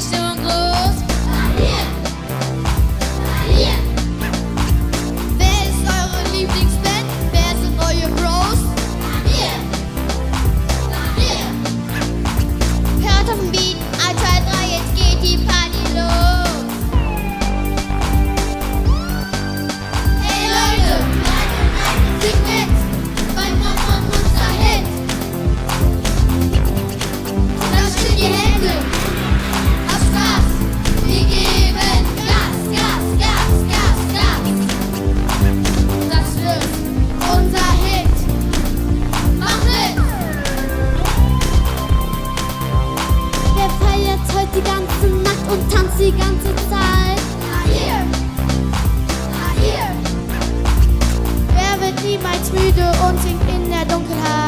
Stimmung groß. Wer ist eure Lieblingsband? Wer sind eure Bros? Hört auf den Beat, 1, 2, 3, jetzt geht die Party los. Hey Leute, singt mit, weil Mama unser Hit. Klatsch in die Hände, hab Spaß, wir geben Gas, Gas, Gas, Gas, Gas. Das wird unser Hit. Mach mit! Wer feiert heute die ganze Nacht und tanzt die ganze Zeit? Hier! Hier! Wer wird niemals müde und singt in der Dunkelheit?